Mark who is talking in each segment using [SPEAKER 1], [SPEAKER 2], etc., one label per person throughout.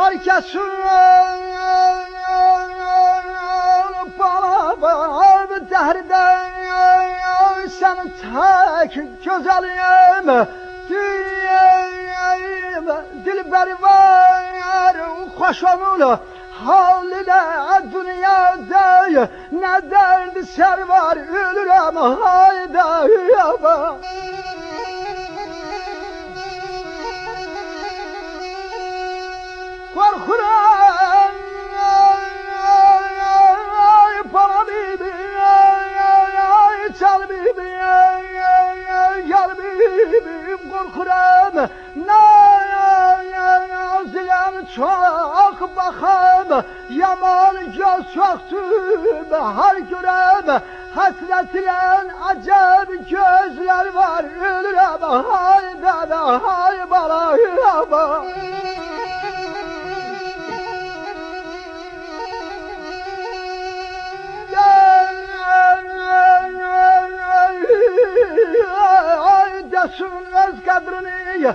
[SPEAKER 1] Herkesin bana derden sen tek güzelim diyeyim dilberi var hoş onun haline dünyada ne derdi ser var ölürüm hayda yaba. Korkuram bana bibi çal bibi yar bibim korkuram nazilen çok bakam yaman göz çoktum har görem hasretilen acab gözler var ölürem hayda da hay bala yaba. Desin öz kadrini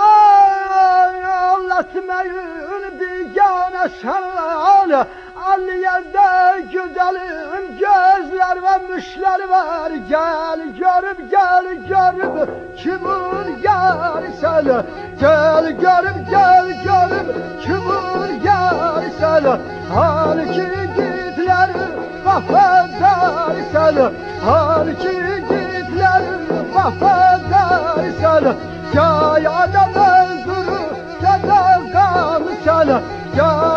[SPEAKER 1] anlatmayın bir gane şanlar al yerde güzelim gözler ve müşler var gel görüp kimin gelsen gel görüp kimin gelsen halki gitler vafadar sen halki gitler vafadar sen ya adam öldürür ya da gam sen ya